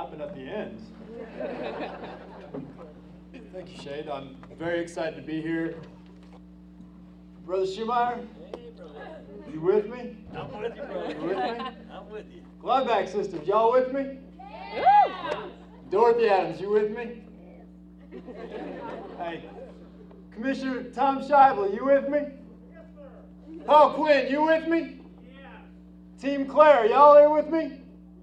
stopping at the end. Thank you, Shade. I'm very excited to be here. Brother Schumeyer, Hey, brother. you with me? I'm with you, brother. You with me? I'm with you. Gladback Systems, y'all with me? Yeah. Dorothy Adams, you with me? Hey, Commissioner Tom Shively, you with me? Yes, sir. Paul Quinn, you with me? Yeah. Team Claire, y'all there with me?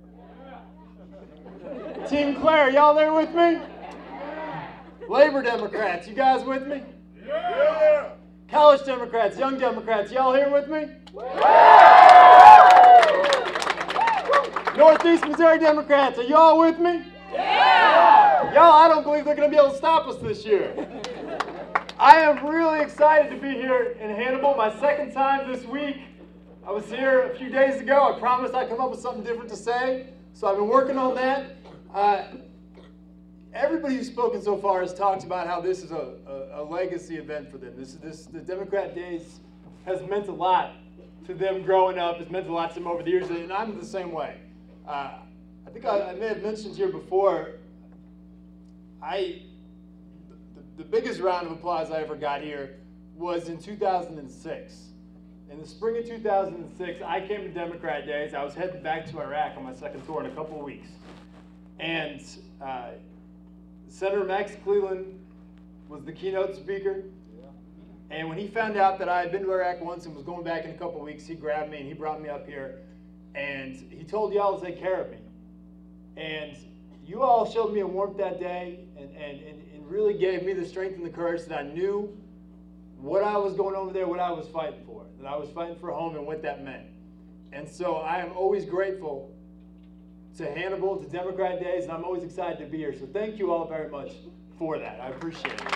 Team Claire, y'all there with me? Labor Democrats, you guys with me? Yeah. College Democrats, Young Democrats, y'all here with me? Northeast Missouri Democrats, are y'all with me? Yeah. Y'all, I don't believe they're going to be able to stop us this year. I am really excited to be here in Hannibal, my second time this week. I was here a few days ago. I promised I'd come up with something different to say, so I've been working on that. Everybody who's spoken so far has talked about how this is a legacy event for them. The Democrat Days has meant a lot to them growing up. It's meant a lot to them over the years, and I'm the same way. I think I may have mentioned here before, the biggest round of applause I ever got here was in 2006. In the spring of 2006, I came to Democrat Days. I was heading back to Iraq on my second tour in a couple of weeks. And Senator Max Cleland was the keynote speaker. And when he found out that I had been to Iraq once and was going back in a couple of weeks, he grabbed me and he brought me up here. And he told y'all to take care of me. And you all showed me a warmth that day and really gave me the strength and the courage that I knew what I was going over there, what I was fighting for. That I was fighting for home and what that meant. And so I am always grateful to Hannibal, to Democrat Days, and I'm always excited to be here. So thank you all very much for that. I appreciate it.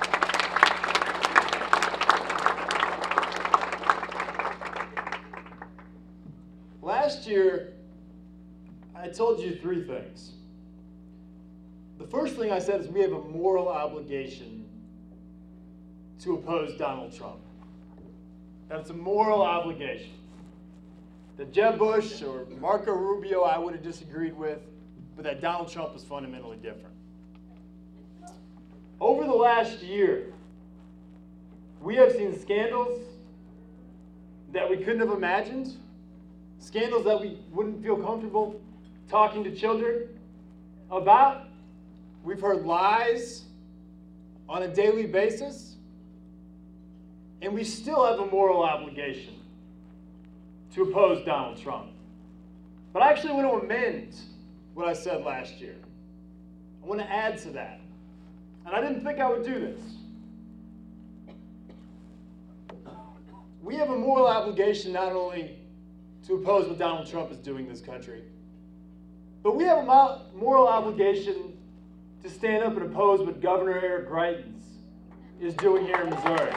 Last year, I told you three things. The first thing I said is we have a moral obligation to oppose Donald Trump. That's a moral obligation. That Jeb Bush or Marco Rubio I would have disagreed with, but that Donald Trump is fundamentally different. Over the last year, we have seen scandals that we couldn't have imagined, scandals that we wouldn't feel comfortable talking to children about. We've heard lies on a daily basis, and we still have a moral obligation to oppose Donald Trump. But I actually want to amend what I said last year. I want to add to that. And I didn't think I would do this. We have a moral obligation not only to oppose what Donald Trump is doing in this country, but we have a moral obligation to stand up and oppose what Governor Eric Greitens is doing here in Missouri.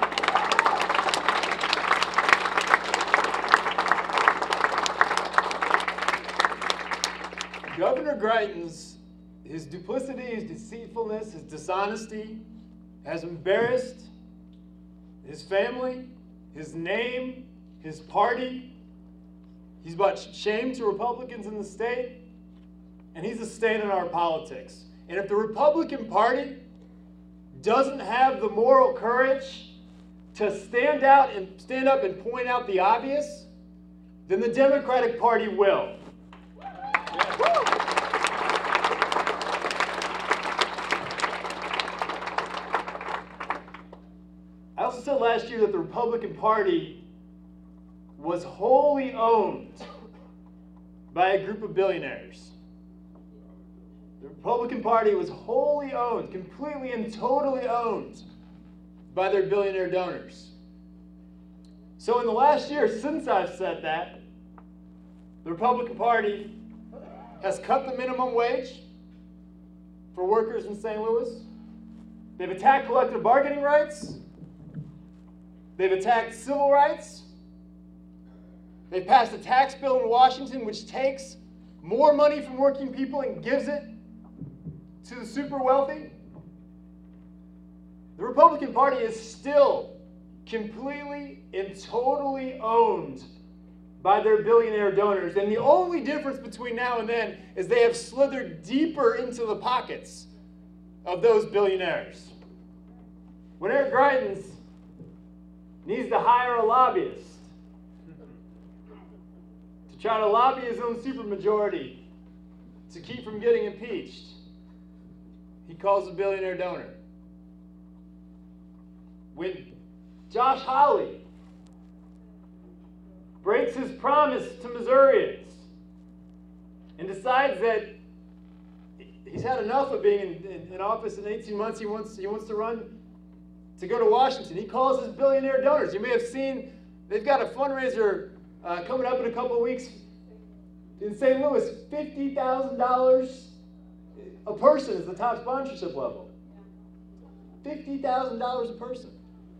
Governor Greitens, his duplicity, his deceitfulness, his dishonesty has embarrassed his family, his name, his party. He's brought shame to Republicans in the state, and he's a stain in our politics. And if the Republican Party doesn't have the moral courage to stand up and point out the obvious, then the Democratic Party will. I also said last year that the Republican Party was wholly owned by a group of billionaires. The Republican Party was wholly owned, completely and totally owned by their billionaire donors. So in the last year since I've said that, the Republican Party has cut the minimum wage for workers in St. Louis. They've attacked collective bargaining rights. They've attacked civil rights. They've passed a tax bill in Washington which takes more money from working people and gives it to the super wealthy. The Republican Party is still completely and totally owned by their billionaire donors. And the only difference between now and then is they have slithered deeper into the pockets of those billionaires. When Eric Greitens needs to hire a lobbyist to try to lobby his own supermajority to keep from getting impeached, he calls a billionaire donor. When Josh Hawley breaks his promise to Missourians and decides that he's had enough of being in office in 18 months, he wants to run to go to Washington, he calls his billionaire donors. You may have seen they've got a fundraiser coming up in a couple of weeks in St. Louis. $50,000 a person is the top sponsorship level. $50,000 a person.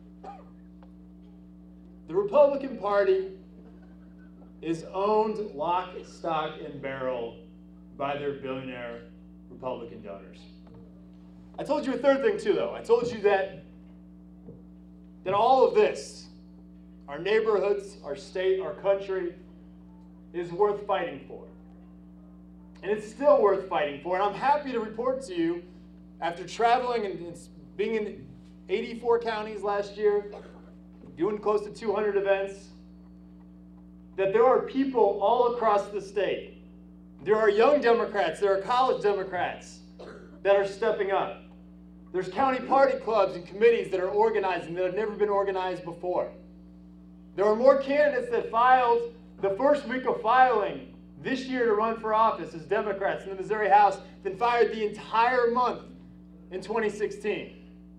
The Republican Party is owned lock, stock, and barrel by their billionaire Republican donors. I told you a third thing too, though. I told you that all of this, our neighborhoods, our state, our country, is worth fighting for. And it's still worth fighting for. And I'm happy to report to you, after traveling and being in 84 counties last year, doing close to 200 events, that there are people all across the state. There are young Democrats, there are college Democrats that are stepping up. There's county party clubs and committees that are organizing that have never been organized before. There are more candidates that filed the first week of filing this year to run for office as Democrats in the Missouri House than fired the entire month in 2016.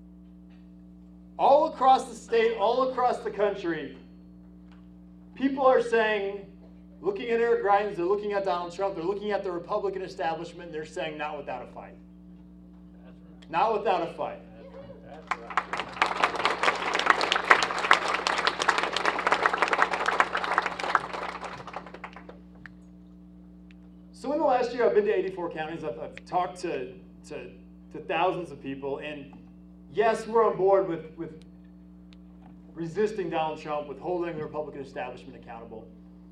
All across the state, all across the country, people are saying, looking at Eric Greitens, they're looking at Donald Trump, they're looking at the Republican establishment, and they're saying, not without a fight. Not without a fight. That's right. So in the last year, I've been to 84 counties. I've talked to thousands of people, and yes, we're on board with resisting Donald Trump, with holding the Republican establishment accountable.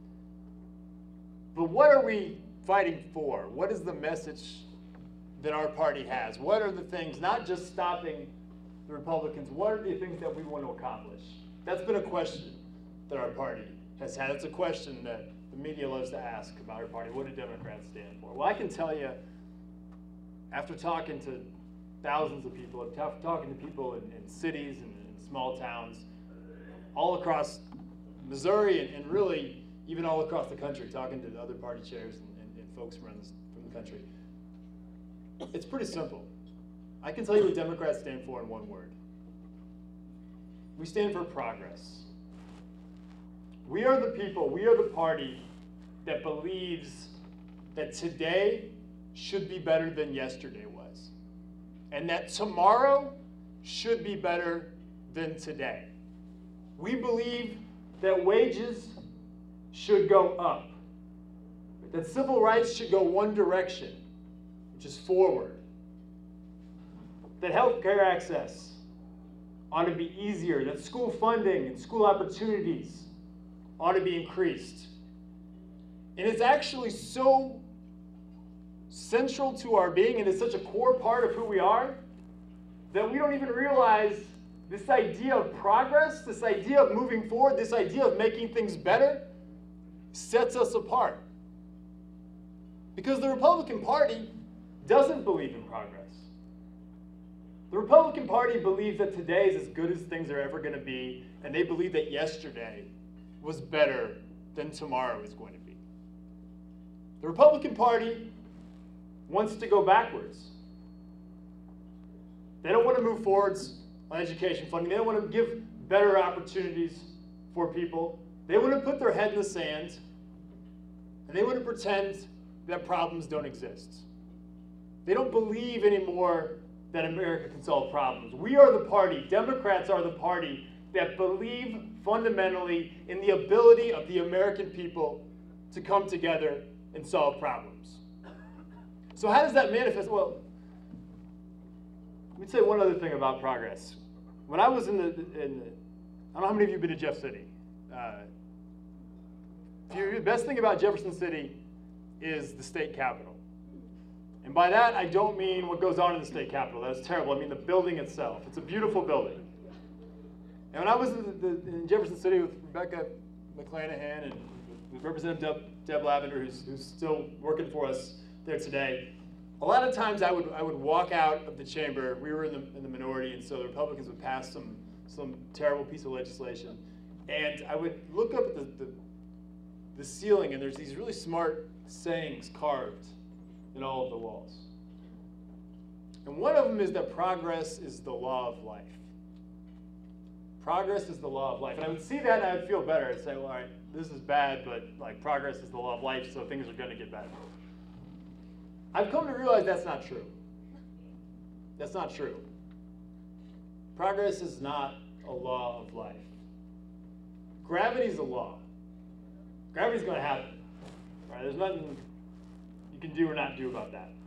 But what are we fighting for? What is the message that our party has? What are the things, not just stopping the Republicans, what are the things that we want to accomplish? That's been a question that our party has had. It's a question that the media loves to ask about our party. What do Democrats stand for? Well, I can tell you, after talking to thousands of people, talking to people in cities and in small towns, all across Missouri and really even all across the country, talking to the other party chairs and folks from the country, it's pretty simple. I can tell you what Democrats stand for in one word. We stand for progress. We are the people, we are the party that believes that today should be better than yesterday was, and that tomorrow should be better than today. We believe that wages should go up, that civil rights should go one direction, which is forward, that health care access ought to be easier, that school funding and school opportunities ought to be increased. And it's actually so central to our being and is such a core part of who we are that we don't even realize this idea of progress, this idea of moving forward, this idea of making things better sets us apart. Because the Republican Party doesn't believe in progress. The Republican Party believes that today is as good as things are ever going to be, and they believe that yesterday was better than tomorrow is going to be. The Republican Party wants to go backwards. They don't want to move forwards on education funding. They don't want to give better opportunities for people. They want to put their head in the sand, and they want to pretend that problems don't exist. They don't believe anymore that America can solve problems. We are the party, Democrats are the party, that believe fundamentally in the ability of the American people to come together and solve problems. So how does that manifest? Well, let me say one other thing about progress. When I was I don't know how many of you have been to Jeff City. The best thing about Jefferson City is the state capitol. And by that, I don't mean what goes on in the state capitol. That's terrible. I mean the building itself. It's a beautiful building. And when I was in Jefferson City with Rebecca McClanahan and with Representative Deb Lavender, who's still working for us there today, a lot of times I would walk out of the chamber. We were in the minority, and so the Republicans would pass some terrible piece of legislation. And I would look up at the ceiling, and there's these really smart sayings carved in all of the walls. And one of them is that progress is the law of life. Progress is the law of life. And I would see that and I would feel better. I'd say, well, all right, this is bad, but like progress is the law of life, so things are going to get better. I've come to realize that's not true. That's not true. Progress is not a law of life. Gravity's a law. Gravity's going to happen. Right? There's nothing you can do or not do about that.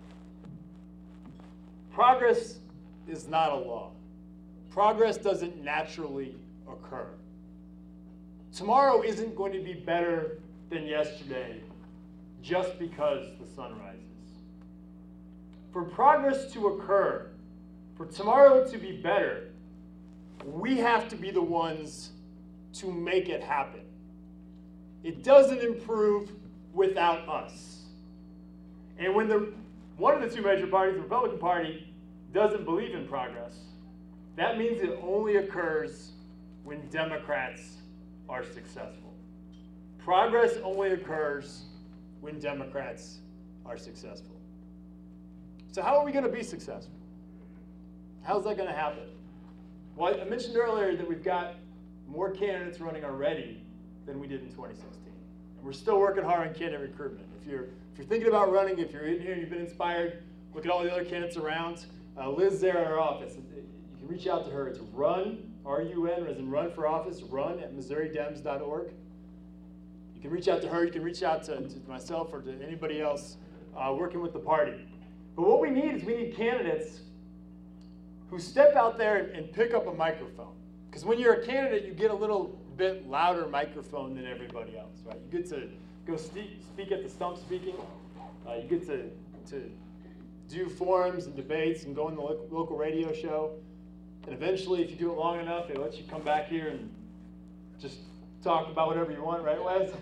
Progress is not a law. Progress doesn't naturally occur. Tomorrow isn't going to be better than yesterday just because the sun rises. For progress to occur, for tomorrow to be better, we have to be the ones to make it happen. It doesn't improve without us. And when one of the two major parties, the Republican Party, doesn't believe in progress, that means it only occurs when Democrats are successful. Progress only occurs when Democrats are successful. So how are we going to be successful? How's that going to happen? Well, I mentioned earlier that we've got more candidates running already than we did in 2016. And we're still working hard on candidate recruitment. If you're thinking about running, if you're in here and you've been inspired, look at all the other candidates around. Liz's there in our office. You can reach out to her. It's run, R-U-N, as in run for office, run at MissouriDems.org. You can reach out to her. You can reach out to myself or to anybody else working with the party. But what we need candidates who step out there and pick up a microphone. Because when you're a candidate, you get a little bit louder microphone than everybody else, right? You get to go speak at the stump speaking. You get to do forums and debates and go on the local radio show. And eventually, if you do it long enough, they let you come back here and just talk about whatever you want, right, Wes?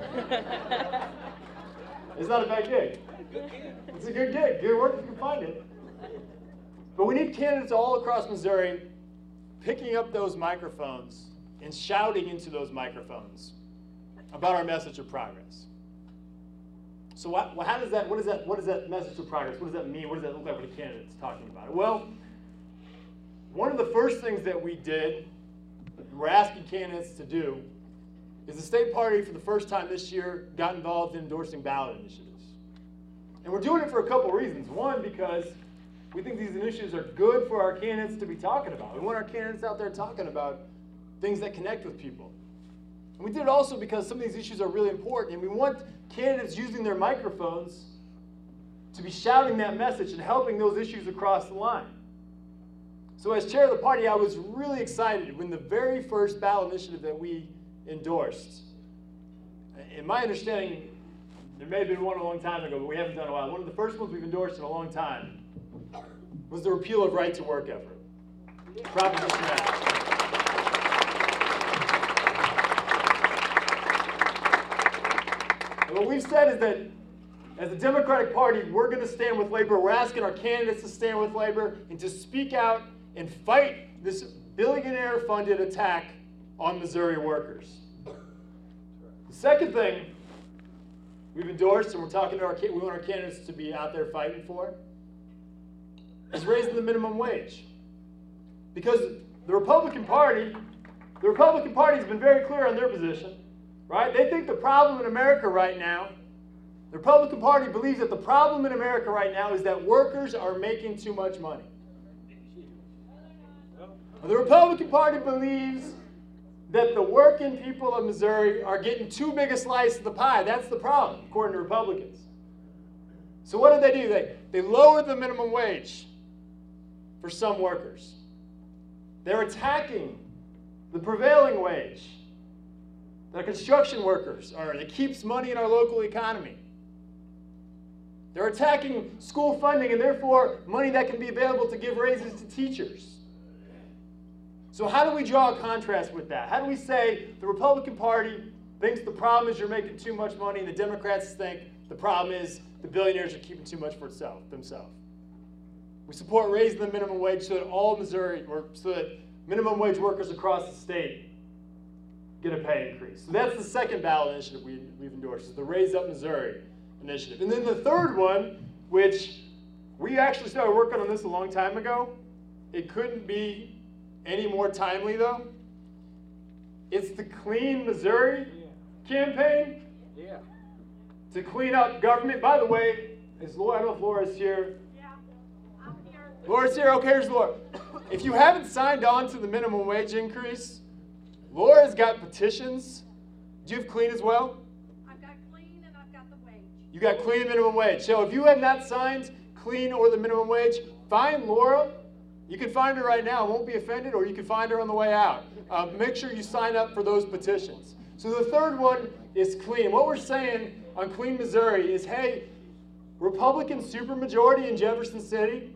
It's not a bad gig. It's a good gig. Good work if you can find it. But we need candidates all across Missouri picking up those microphones and shouting into those microphones about our message of progress. So what is that message of progress? What does that mean? What does that look like when a candidate's talking about it? Well, one of the first things that we did, and we're asking candidates to do, is the state party for the first time this year got involved in endorsing ballot initiatives. And we're doing it for a couple reasons. One, because we think these initiatives are good for our candidates to be talking about. We want our candidates out there talking about things that connect with people. And we did it also because some of these issues are really important, and we want candidates using their microphones to be shouting that message and helping those issues across the line. So as chair of the party, I was really excited when the very first ballot initiative that we endorsed, in my understanding, there may have been one a long time ago, but we haven't done it in a while. One of the first ones we've endorsed in a long time was the repeal of right-to-work effort. Proposition X. And what we've said is that as the Democratic Party, we're going to stand with labor. We're asking our candidates to stand with labor and to speak out and fight this billionaire-funded attack on Missouri workers. The second thing we've endorsed, and we're talking to we want our candidates to be out there fighting for, is raising the minimum wage. Because the Republican Party has been very clear on their position, right? They think the problem in America right now, the Republican Party believes that the problem in America right now is that workers are making too much money. The Republican Party believes that the working people of Missouri are getting too big a slice of the pie. That's the problem, according to Republicans. So what do? They lowered the minimum wage for some workers. They're attacking the prevailing wage. that construction workers earn. It keeps money in our local economy. They're attacking school funding and therefore money that can be available to give raises to teachers. So how do we draw a contrast with that? How do we say the Republican Party thinks the problem is you're making too much money and the Democrats think the problem is the billionaires are keeping too much for themselves? We support raising the minimum wage so that all Missouri, or so that minimum wage workers across the state get a pay increase. So that's the second ballot initiative we've endorsed, is the Raise Up Missouri initiative. And then the third one, which we actually started working on this a long time ago. It couldn't be any more timely though. It's the Clean Missouri campaign. Yeah. To clean up government. By the way, is Laura, I don't know if Laura's here. Yeah, I'm here. Laura's here, okay, here's Laura. If you haven't signed on to the minimum wage increase, Laura's got petitions. Do you have Clean as well? I've got Clean and I've got the wage. You got Clean and minimum wage. So if you have not signed Clean or the minimum wage, find Laura. You can find her right now, won't be offended, or you can find her on the way out. Make sure you sign up for those petitions. So the third one is Clean. What we're saying on Clean Missouri is, hey, Republican supermajority in Jefferson City,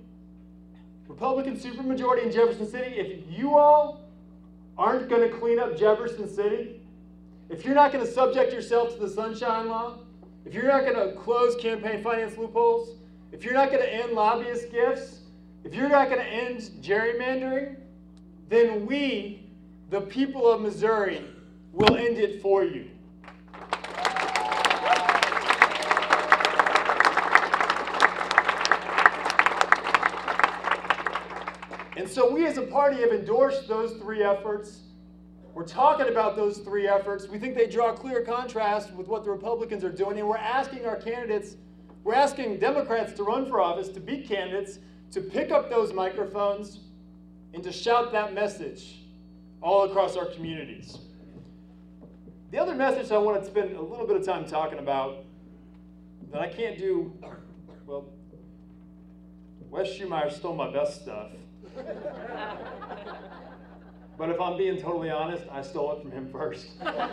if you all aren't going to clean up Jefferson City, if you're not going to subject yourself to the Sunshine Law, if you're not going to close campaign finance loopholes, if you're not going to end lobbyist gifts, if you're not going to end gerrymandering, then we, the people of Missouri, will end it for you. And so we as a party have endorsed those three efforts. We're talking about those three efforts. We think they draw a clear contrast with what the Republicans are doing, and we're asking our candidates, we're asking Democrats to run for office, to be candidates, to pick up those microphones and to shout that message all across our communities. The other message I want to spend a little bit of time talking about that I can't do, well, Wes Schumeyer stole my best stuff. But if I'm being totally honest, I stole it from him first.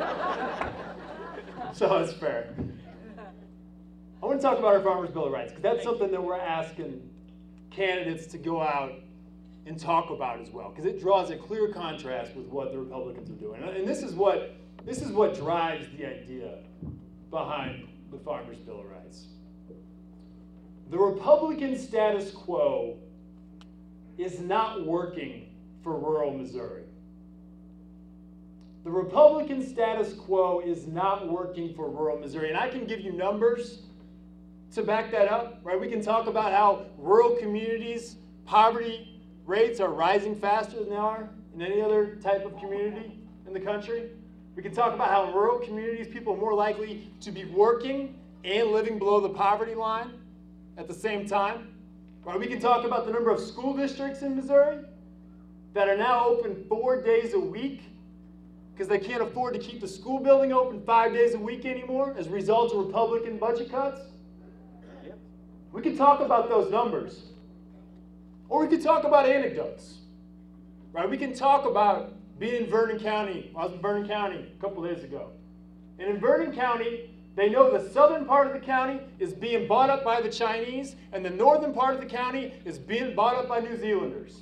So it's fair. I want to talk about our Farmers' Bill of Rights, because that's something that we're asking candidates to go out and talk about as well, because it draws a clear contrast with what the Republicans are doing. And this is what drives the idea behind the Farmers' Bill of Rights. The Republican status quo is not working for rural Missouri. The Republican status quo is not working for rural Missouri. And I can give you numbers to back that up, right? We can talk about how rural communities' poverty rates are rising faster than they are in any other type of community in the country. We can talk about how in rural communities, people are more likely to be working and living below the poverty line at the same time. Right? We can talk about the number of school districts in Missouri that are now open 4 days a week because they can't afford to keep the school building open 5 days a week anymore as a result of Republican budget cuts. We can talk about those numbers. Or we could talk about anecdotes. Right? We can talk about being in Vernon County. I was in Vernon County a couple days ago. And in Vernon County, they know the southern part of the county is being bought up by the Chinese, and the northern part of the county is being bought up by New Zealanders.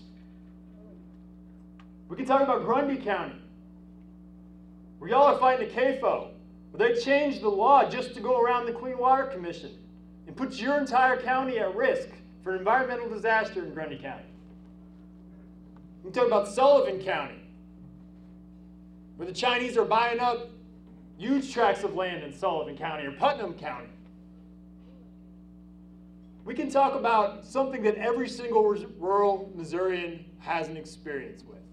We can talk about Grundy County, where y'all are fighting a CAFO, where they changed the law just to go around the Clean Water Commission and put your entire county at risk for an environmental disaster in Grundy County. We can talk about Sullivan County, where the Chinese are buying up huge tracts of land in Sullivan County or Putnam County. We can talk about something that every single rural Missourian has an experience with.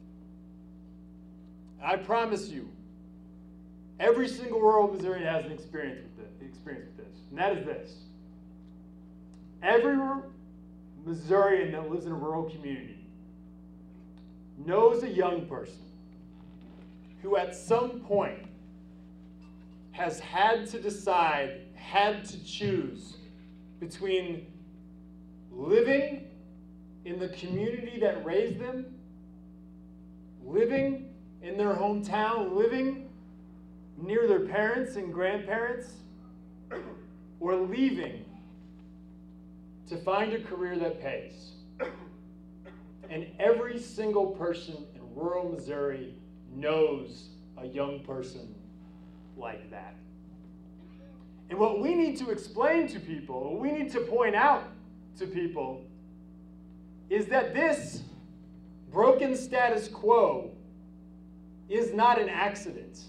I promise you, every single rural Missourian has an experience with this, and that is this. Every Missourian that lives in a rural community knows a young person who at some point has had to decide, had to choose between living in the community that raised them, living in their hometown, living near their parents and grandparents, or leaving to find a career that pays. And every single person in rural Missouri knows a young person like that. And what we need to explain to people, what we need to point out to people, is that this broken status quo is not an accident.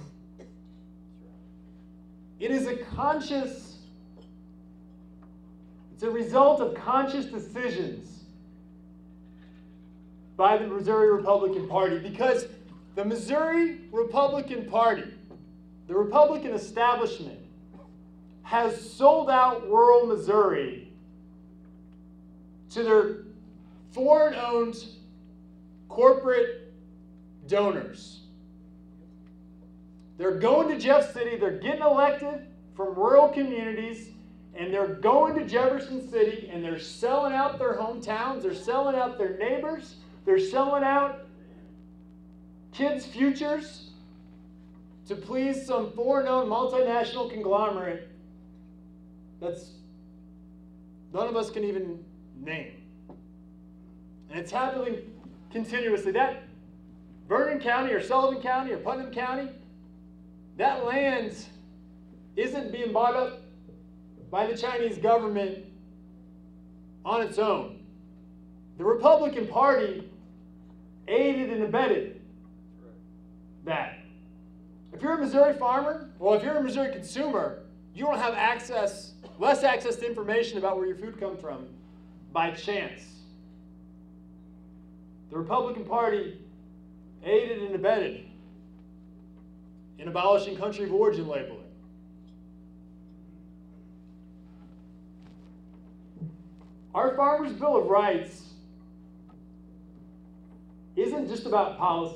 It is it's a result of conscious decisions by the Missouri Republican Party, because the Missouri Republican Party, the Republican establishment, has sold out rural Missouri to their foreign-owned corporate donors. They're going to Jeff City, they're getting elected from rural communities, and they're going to Jefferson City, and they're selling out their hometowns, they're selling out their neighbors, they're selling out kids' futures to please some foreign-owned multinational conglomerate that's none of us can even name. And it's happening continuously. That Vernon County or Sullivan County or Putnam County, that land isn't being bought up by the Chinese government on its own. The Republican Party aided and abetted that. If you're a Missouri farmer, well, if you're a Missouri consumer, you don't have less access to information about where your food comes from by chance. The Republican Party aided and abetted in abolishing country of origin labeling. Our Farmers' Bill of Rights isn't just about policies.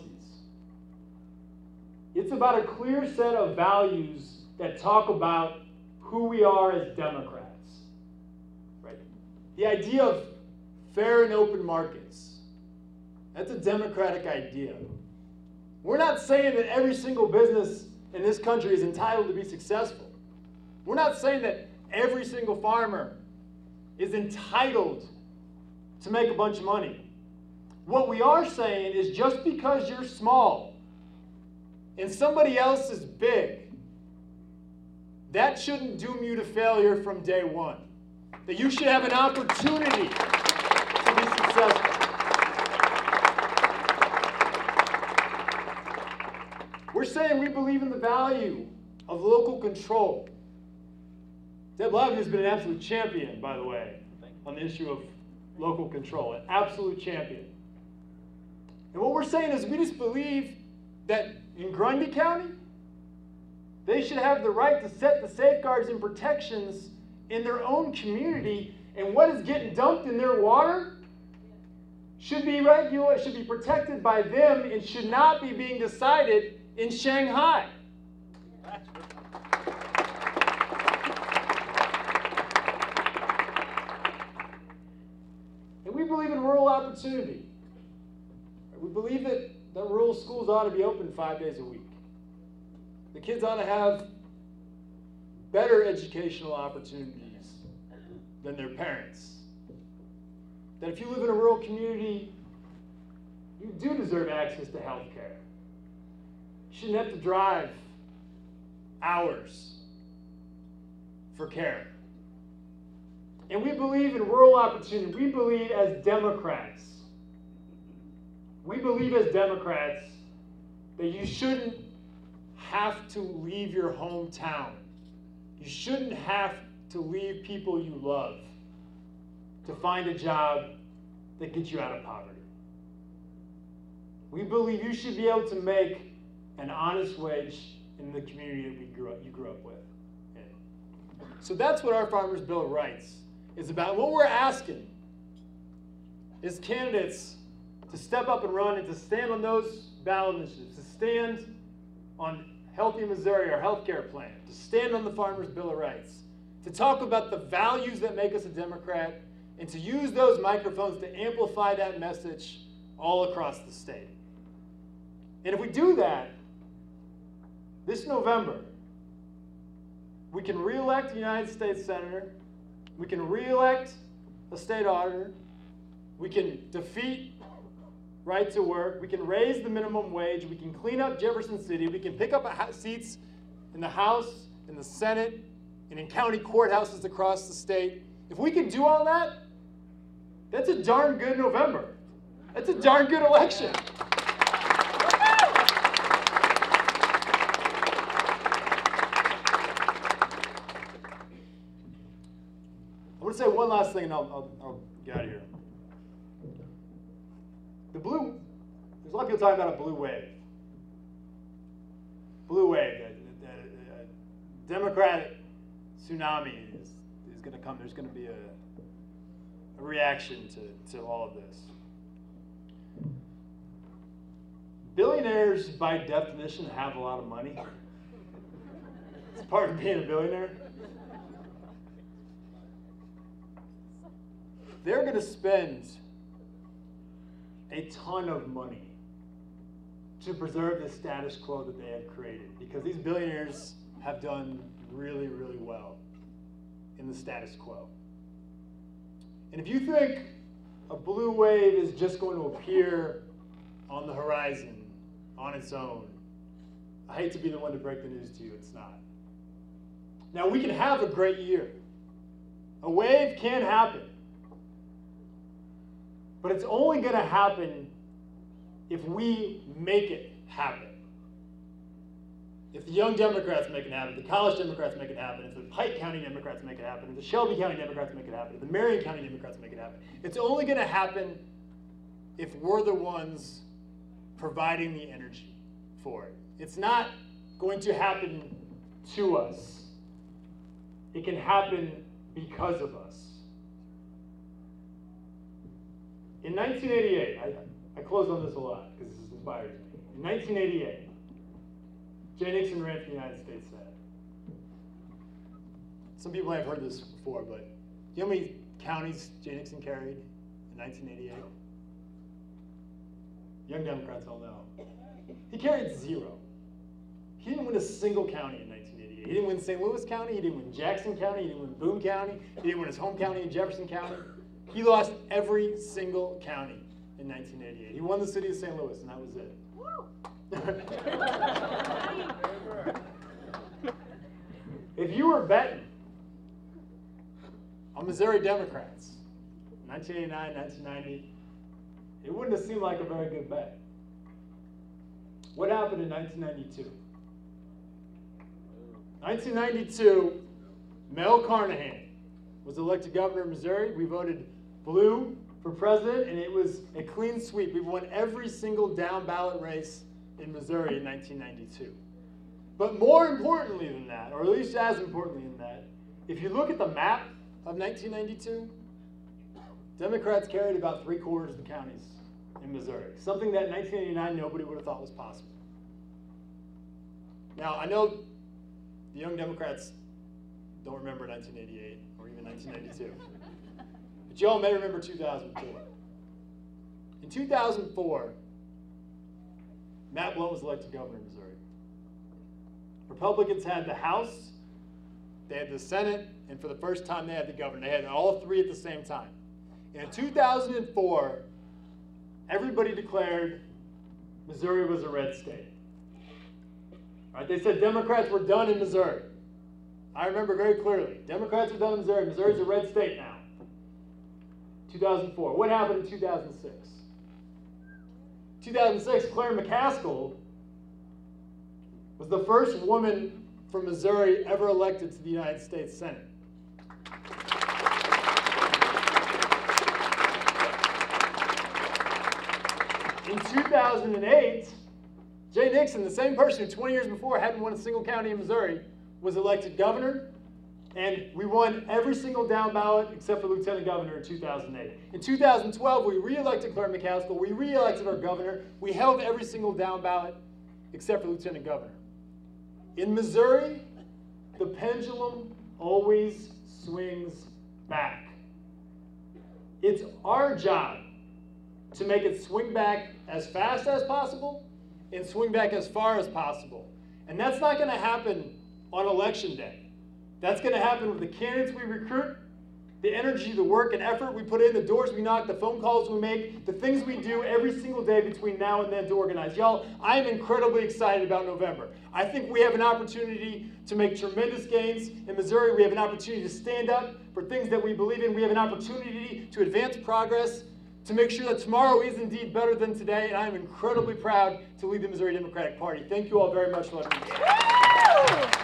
It's about a clear set of values that talk about who we are as Democrats. Right? The idea of fair and open markets, that's a democratic idea. We're not saying that every single business in this country is entitled to be successful. We're not saying that every single farmer is entitled to make a bunch of money. What we are saying is just because you're small and somebody else is big, that shouldn't doom you to failure from day one. That you should have an opportunity to be successful. We're saying we believe in the value of local control. Deb Lavin has been an absolute champion, by the way, on the issue of local control, an absolute champion. And what we're saying is we just believe that in Grundy County, they should have the right to set the safeguards and protections in their own community, and what is getting dumped in their water should be regulated, should be protected by them, and should not be being decided in Shanghai. And we believe in rural opportunity. We believe that rural schools ought to be open 5 days a week. The kids ought to have better educational opportunities than their parents. That if you live in a rural community, you do deserve access to health care. You shouldn't have to drive hours for care. And we believe in rural opportunity. We believe as Democrats that you shouldn't have to leave your hometown. You shouldn't have to leave people you love to find a job that gets you out of poverty. We believe you should be able to make an honest wage in the community that you grew up with. So that's what our Farmers' Bill of Rights is about. What we're asking is candidates to step up and run and to stand on those ballot initiatives, to stand on Healthy Missouri, our health care plan, to stand on the Farmers' Bill of Rights, to talk about the values that make us a Democrat, and to use those microphones to amplify that message all across the state. And if we do that, this November, we can re-elect a United States Senator, we can re-elect a state auditor, we can defeat right to work, we can raise the minimum wage, we can clean up Jefferson City, we can pick up seats in the House, in the Senate, and in county courthouses across the state. If we can do all that, that's a darn good November. That's a darn good election. I want to say one last thing and I'll get out of here. There's a lot of people talking about a blue wave. Blue wave, a Democratic tsunami is going to come. There's going to be a reaction to all of this. Billionaires, by definition, have a lot of money. It's part of being a billionaire. They're going to spend a ton of money to preserve the status quo that they have created, because these billionaires have done really, really well in the status quo. And if you think a blue wave is just going to appear on the horizon on its own, I hate to be the one to break the news to you, it's not. Now, we can have a great year. A wave can happen. But it's only going to happen if we make it happen. If the Young Democrats make it happen, if the College Democrats make it happen, if the Pike County Democrats make it happen, if the Shelby County Democrats make it happen, if the Marion County Democrats make it happen, it's only going to happen if we're the ones providing the energy for it. It's not going to happen to us. It can happen because of us. In 1988, I close on this a lot because this inspires me. In 1988, Jay Nixon ran for the United States Senate. Some people have heard this before, but you know how many counties Jay Nixon carried in 1988? Young Democrats all know. He carried 0. He didn't win a single county in 1988. He didn't win St. Louis County, he didn't win Jackson County, he didn't win Boone County, he didn't win his home county in Jefferson County. He lost every single county in 1988. He won the city of St. Louis, and that was it. If you were betting on Missouri Democrats, 1989, 1990, it wouldn't have seemed like a very good bet. What happened in 1992? 1992, Mel Carnahan was elected governor of Missouri. We voted blue for president, and it was a clean sweep. We won every single down ballot race in Missouri in 1992. But more importantly than that, or at least as importantly than that, if you look at the map of 1992, Democrats carried about 3/4 of the counties in Missouri, something that in 1989 nobody would have thought was possible. Now, I know the Young Democrats don't remember 1988 or even 1992. But you all may remember 2004. In 2004, Matt Blunt was elected governor of Missouri. Republicans had the House, they had the Senate, and for the first time they had the governor. They had all three at the same time. And in 2004, everybody declared Missouri was a red state. Right? They said Democrats were done in Missouri. I remember very clearly. Democrats are done in Missouri. Missouri's a red state now. 2004. What happened in 2006? 2006, Claire McCaskill was the first woman from Missouri ever elected to the United States Senate. In 2008, Jay Nixon, the same person who 20 years before hadn't won a single county in Missouri, was elected governor, and we won every single down ballot except for lieutenant governor in 2008. In 2012, we re-elected Claire McCaskill, we re-elected our governor, we held every single down ballot except for lieutenant governor. In Missouri, the pendulum always swings back. It's our job to make it swing back as fast as possible and swing back as far as possible. And that's not going to happen on election day. That's going to happen with the candidates we recruit, the energy, the work, and effort we put in, the doors we knock, the phone calls we make, the things we do every single day between now and then to organize. Y'all, I am incredibly excited about November. I think we have an opportunity to make tremendous gains in Missouri. We have an opportunity to stand up for things that we believe in. We have an opportunity to advance progress, to make sure that tomorrow is indeed better than today, and I am incredibly proud to lead the Missouri Democratic Party. Thank you all very much for letting me do that.